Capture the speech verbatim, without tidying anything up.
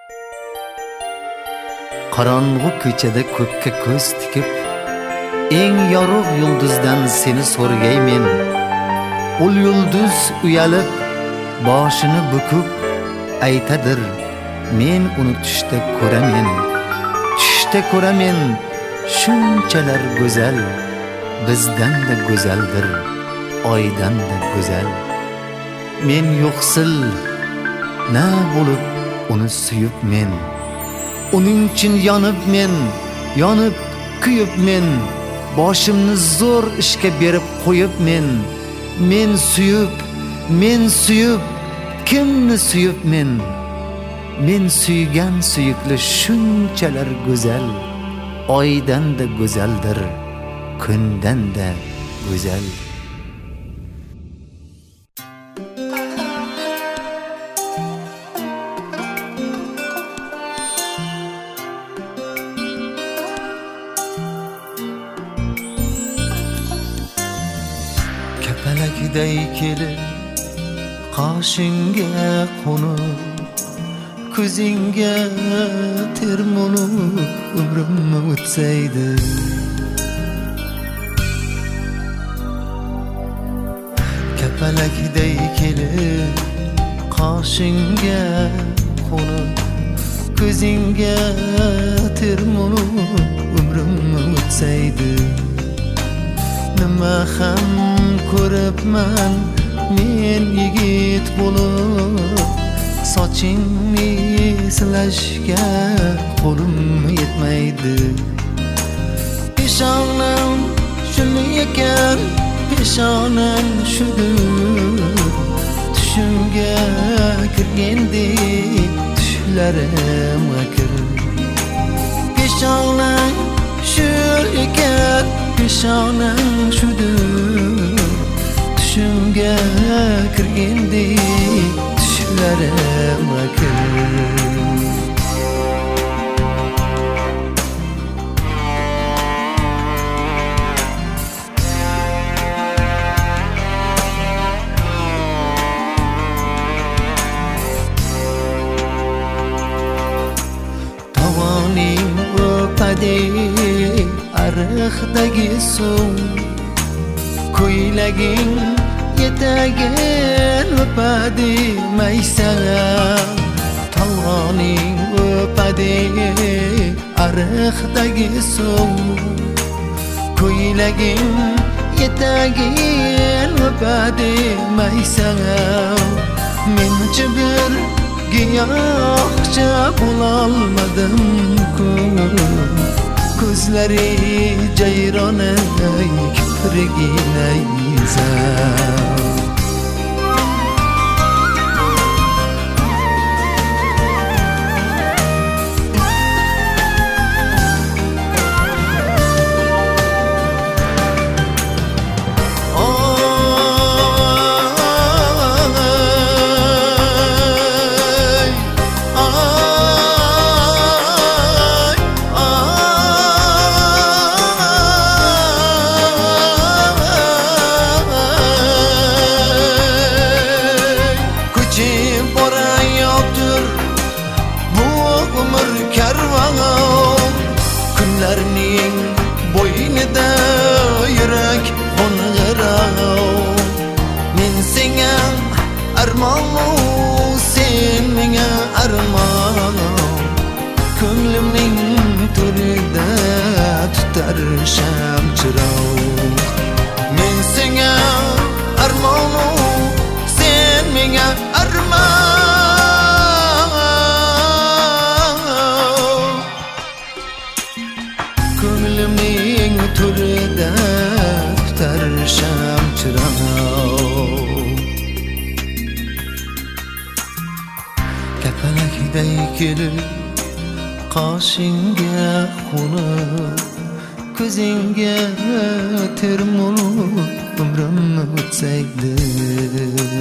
Qorong'u ko'chada ko'kka ko'z tikib, eng yorug' yulduzdan seni so'rgaymen. Ul yulduz uyalib, boshini bukib aytadir, men uni tushda ko'ramen. Tushda ko'ramen, shunchalar go'zal, bizdan da go'zaldir, oydan da go'zal. Men yo'qsil na bo'lib uni suyib men, uning uchun yonib men, yonib kuyib men, boshimni zo'r ishga berib qo'yib men, men suyib, men suyib, kimni suyib men, men suygan suyukli shunchalar go'zal, oydan da go'zaldir, kundan da go'zal. Kapalakday kelib qoshingga qo'nib, ko'zingga termulib umrim o'tsaydi. Kapalakday kelib qoshingga qo'nib, ko'zingga termulib umrim o'tsaydi. Nima ham ko'ribman men yigit bo'lib, sochingni silashga qo'lim yetmaydi. Peshonam shuni ekan, peshonam shudir, tushimga kirgandek tushlarim akir. Peshonam shu ekan, peshonam shudir, tushimga kirgandek tushlarim akir. Tovoning o'padi ariqdagi suv, ko'ylaging yetagin o'padi maysam. Tovoning o'padi ariqdagi suv, ko'ylaging yetagin o'padi maysam. Menchi bir giyohcha bo'lolmadim-ku, ko'zlari jayronay kiprigina yizam. Kunlarning bo'ynida yurak qo'ng'irov, men senga armon, sen menga armon. Ko'nglimning to'rida tutar shamchirov, men senga armon, sen menga armon. Ko'nglimning to'rida tutar shamchirov, kapalakday kelib qoshingga qo'nib, ko'zingga termulib umrim o'tsaydi.